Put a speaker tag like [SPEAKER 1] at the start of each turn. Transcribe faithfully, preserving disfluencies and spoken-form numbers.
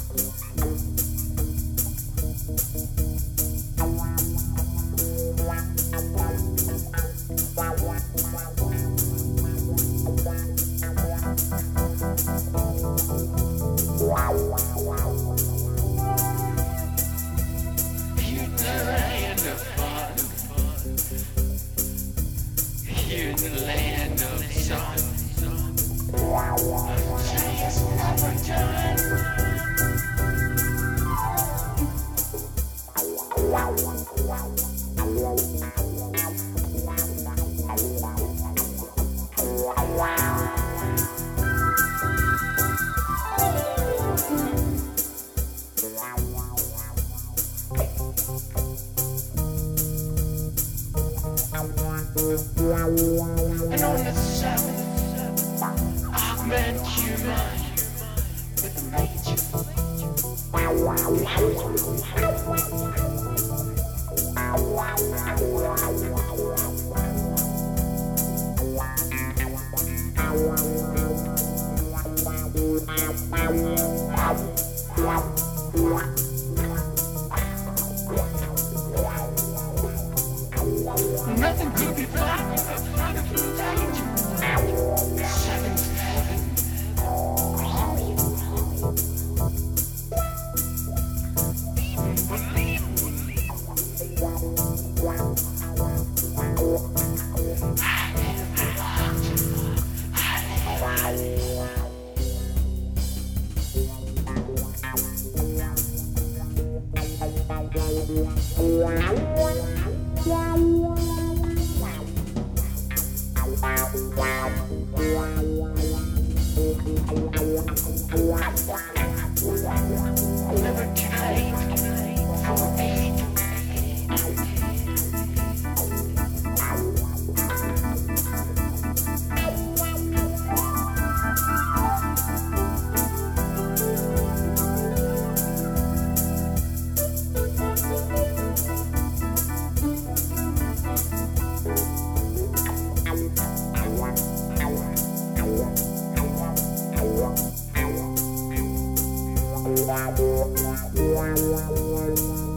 [SPEAKER 1] Here in the land of sun, days never done. And on the seventh, augment human with a major. Nothing could be better from danger. Seventh heaven. Even believe. I live locked. I live. Never too late for me. Wow, wow, wow, wow.